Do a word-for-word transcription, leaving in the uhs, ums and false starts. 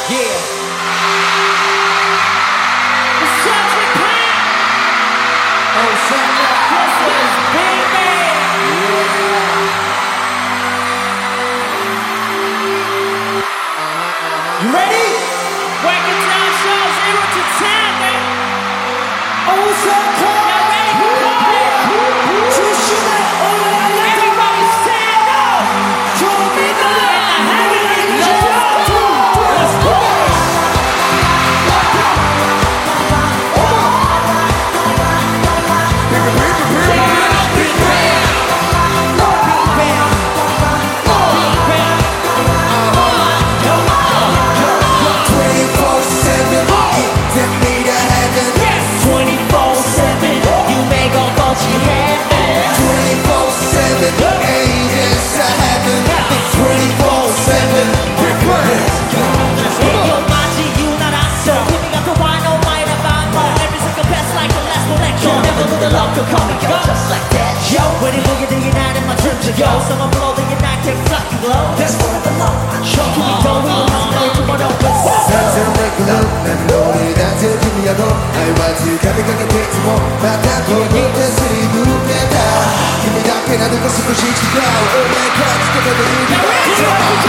Yeah. The subject plan. Oh, subject. This is Big Man. Yeah. You ready? Break it down, show zero to ten, man. Oh, subject. Y'all ready for party? Everybody stand up. Show me the light. Let's go. Just like that. Yo, when you move, you're not in my terms of yo. Someone blow, then you're not getting fucking low. That's what I belong. Show me go, we don't know, we don't know what's up. That's a make love, and know that's it, give me a go. I want to get it, get it, get it, more. But that go, go, that's it, you get that. Give me that, can I do this, push it to go. Oh my God, it's gonna be